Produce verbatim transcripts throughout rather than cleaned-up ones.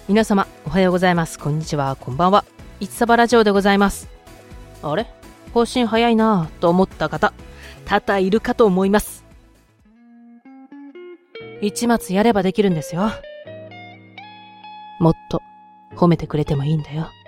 皆様おはようございます。こんにちは、こんばんは。いつさばラジオでございます。あれ、更新早いなぁと思った方多々いるかと思います。一末やればできるんですよ。もっと褒めてくれてもいいんだよ。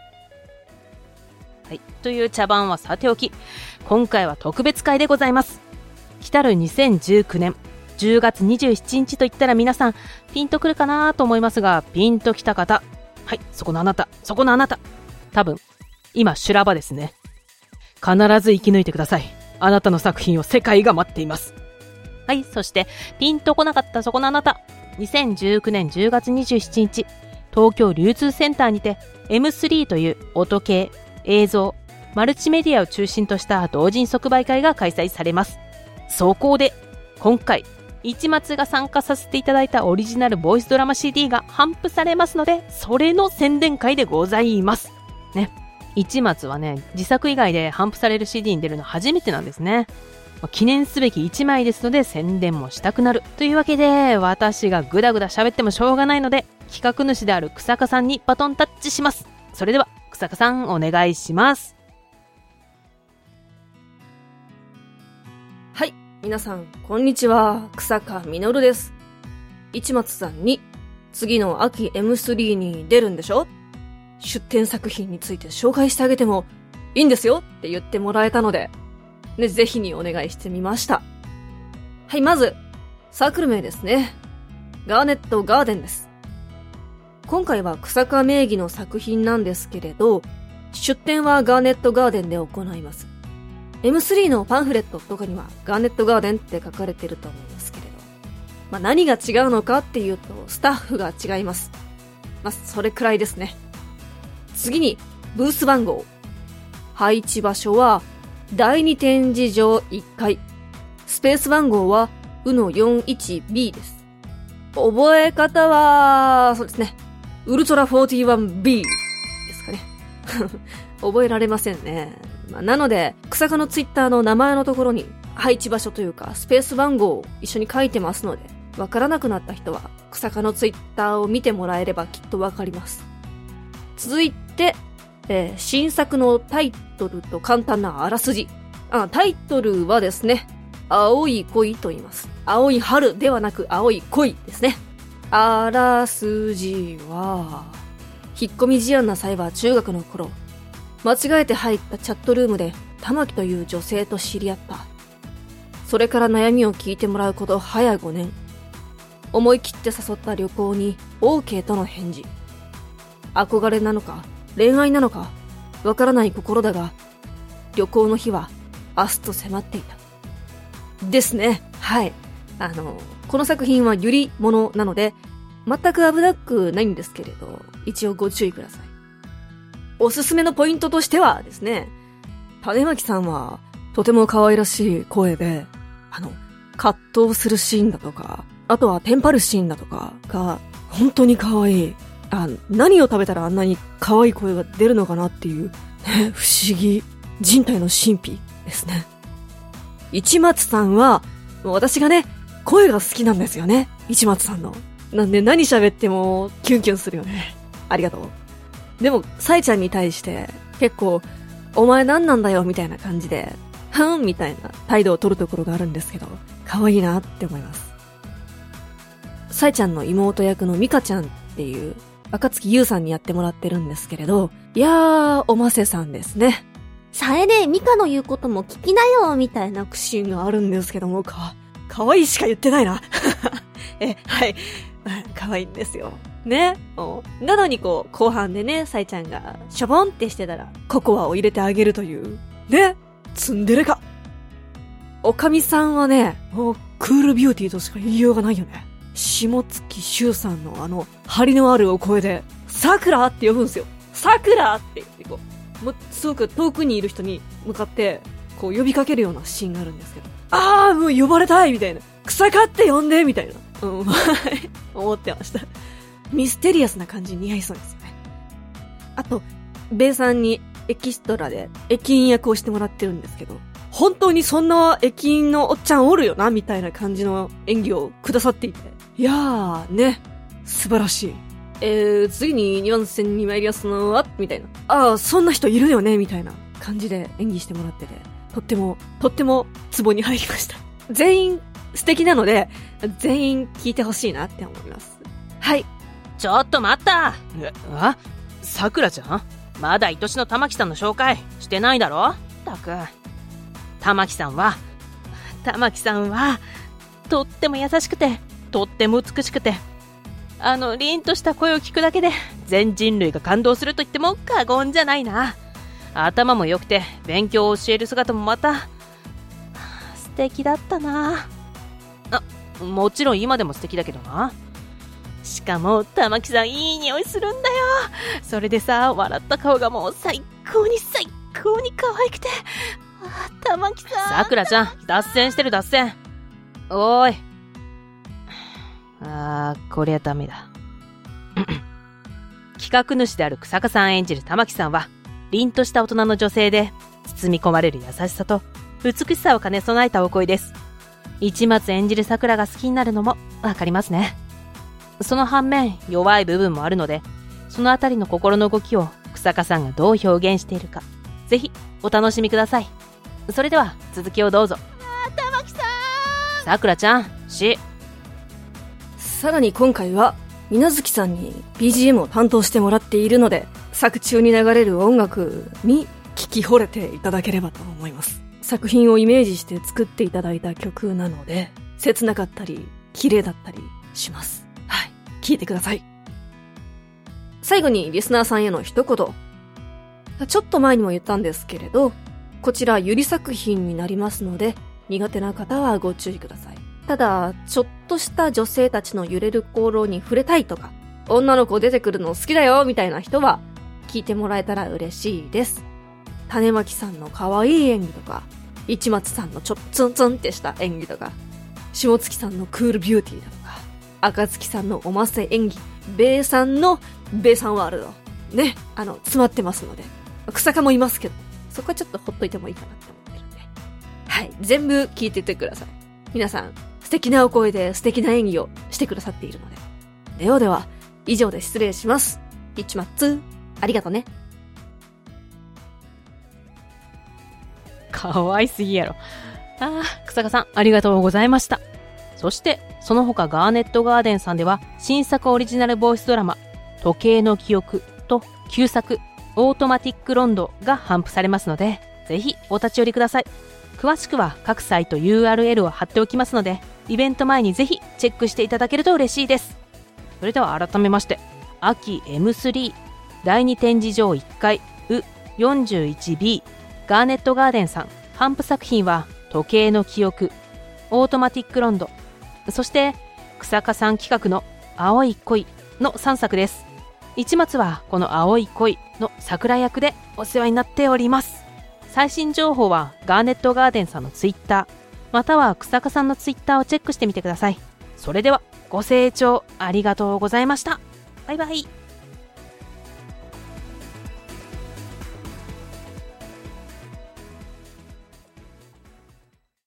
はい、という茶番はさておき、今回は特別会でございます。来たるにせんじゅうきゅうねんじゅうがつにじゅうしちにちといったら皆さんピンとくるかなと思いますが、ピンときた方、はい、そこのあなた、そこのあなた、多分今修羅場ですね。必ず生き抜いてください。あなたの作品を世界が待っています。はい、そしてピンとこなかったそこのあなた、にせんじゅうきゅうねんじゅうがつにじゅうしちにち、東京流通センターにて エムスリー という音系、映像、マルチメディアを中心とした同人即売会が開催されます。そこで今回一末が参加させていただいたオリジナルボイスドラマ シーディー が頒布されますので、それの宣伝会でございますね。一末はね、自作以外で頒布される シーディー に出るの初めてなんですね。まあ、記念すべきいちまいですので宣伝もしたくなるというわけで、私がぐだぐだ喋ってもしょうがないので、企画主である草加さんにバトンタッチします。それでは草加さんお願いします。 はい、皆さんこんにちは、草加みのるです。一松さんに次の秋 エムスリー に出るんでしょ、出展作品について紹介してあげてもいいんですよって言ってもらえたので、ね、ぜひにお願いしてみました。はい、まずサークル名ですね。ガーネットガーデンです。今回は草加名義の作品なんですけれど、出展はガーネットガーデンで行います。エムスリー のパンフレットとかにはガーネットガーデンって書かれてると思いますけれど、まあ、何が違うのかっていうと、スタッフが違います。まあ、それくらいですね。次にブース番号、配置場所はだいに展示場いっかい、スペース番号はうの よんじゅういちビー です。覚え方はそうですね、ウルトラ よんじゅういちビー ですかね。覚えられませんね。まあ、なので草加のツイッターの名前のところに配置場所というかスペース番号を一緒に書いてますので、わからなくなった人は草加のツイッターを見てもらえればきっとわかります。続いて、えー、新作のタイトルと簡単なあらすじ。あ、タイトルはですね、青い恋と言います。青い春ではなく青い恋ですね。あらすじは、引っ込み思案な際は中学の頃、間違えて入ったチャットルームで玉木という女性と知り合った。それから悩みを聞いてもらうこと早ごねん。思い切って誘った旅行に オーケー との返事。憧れなのか恋愛なのかわからない心だが、旅行の日は明日と迫っていたですね。はい、あのこの作品はユリものなので全く危なくないんですけれど、一応ご注意ください。おすすめのポイントとしてはですね、種巻さんはとても可愛らしい声で、あの葛藤するシーンだとか、あとはテンパるシーンだとかが本当に可愛い。あ、何を食べたらあんなに可愛い声が出るのかなっていう、ね、不思議、人体の神秘ですね。一松さんは私がね、声が好きなんですよね、一松さんの。なんで何喋ってもキュンキュンするよね。ありがとう。でもサイちゃんに対して結構お前何なんだよみたいな感じで、ふんみたいな態度を取るところがあるんですけど、可愛いなって思います。サイちゃんの妹役のミカちゃんっていう赤月優さんにやってもらってるんですけれど、いやー、おませさんですね。さえね、ミカの言うことも聞きなよみたいなシーンがあるんですけども、か可愛いしか言ってないな。え、はい、可愛いんですよね。なのにこう後半でね、サイちゃんがしょぼんってしてたらココアを入れてあげるというね、ツンデレか。おかみさんはね、もうクールビューティーとしか言いようがないよね。下月修さんのあの張りのあるお声でさくらって呼ぶんですよ。さくらって言ってこう、もうすごく遠くにいる人に向かってこう呼びかけるようなシーンがあるんですけど、あーもう呼ばれたいみたいな、草かって呼んでみたいな、うん、思ってました。ミステリアスな感じに似合いそうですよね。あとベイさんにエキストラで駅員役をしてもらってるんですけど、本当にそんな駅員のおっちゃんおるよなみたいな感じの演技をくださっていて、いやーね、素晴らしい。 えー、次ににばん戦に参りますのは、みたいな。ああ、そんな人いるよね、みたいな感じで演技してもらってて、とっても、とってもツボに入りました。全員素敵なので、全員聞いてほしいなって思います。はい。 ちょっと待った。え、あ、さくらちゃん、まだ愛しの玉木さんの紹介してないだろ。ったく。玉木さんは、玉木さんは、とっても優しくて、とっても美しくて、あの凛とした声を聞くだけで全人類が感動すると言っても過言じゃないな。頭も良くて勉強を教える姿もまた素敵だったな。あ、もちろん今でも素敵だけどな。しかも玉木さんいい匂いするんだよ。それでさ、笑った顔がもう最高に最高に可愛くて、あ、玉木さん。さくらちゃん、脱線してる脱線。おーい。あー、こりゃダメだ。企画主である日下さん演じる玉木さんは、凛とした大人の女性で、包み込まれる優しさと美しさを兼ね備えたお声です。市松演じる桜が好きになるのもわかりますね。その反面、弱い部分もあるので、そのあたりの心の動きを日下さんがどう表現しているか、ぜひお楽しみください。それでは続きをどうぞ。 あー、玉木さん。 桜ちゃん、し。 さらに今回は、みなずきさんに ビージーエム を担当してもらっているので、作中に流れる音楽に聞き惚れていただければと思います。作品をイメージして作っていただいた曲なので、切なかったり、綺麗だったりします。はい。聞いてください。最後にリスナーさんへの一言。ちょっと前にも言ったんですけれど、こちらゆり作品になりますので、苦手な方はご注意ください。ただ、ちょっとした女性たちの揺れる心に触れたいとか、女の子出てくるの好きだよみたいな人は、聞いてもらえたら嬉しいです。種巻さんの可愛い演技とか、市松さんのちょっツンツンってした演技とか、下月さんのクールビューティーだとか、赤月さんのおませ演技、ベイさんのベイさんワールド。ね、あの、詰まってますので、草加もいますけど、そこはちょっとほっといてもいいかなって思ってるんで。はい、全部聞いてってください。皆さん、素敵なお声で素敵な演技をしてくださっているので。ではでは、以上で失礼します。市松、ありがとね。 かわいすぎやろ。ああ、草加さん、ありがとうございました。そして、その他ガーネットガーデンさんでは、新作オリジナルボイスドラマ、時計の記憶と旧作、オートマティックロンドが頒布されますので、ぜひお立ち寄りください。詳しくは各サイト ユーアールエル を貼っておきますので、イベント前にぜひチェックしていただけると嬉しいです。それでは改めまして、秋 エムスリー だいに展示場いっかい ウよんじゅういちビー ガーネットガーデンさん頒布作品は時計の記憶、オートマティックロンド、そして日下さん企画の青い恋のさんさくです。市松はこの青い恋の桜役でお世話になっております。最新情報はガーネットガーデンさんのツイッター、または日下さんのツイッターをチェックしてみてください。それではご清聴ありがとうございました。バイバイ。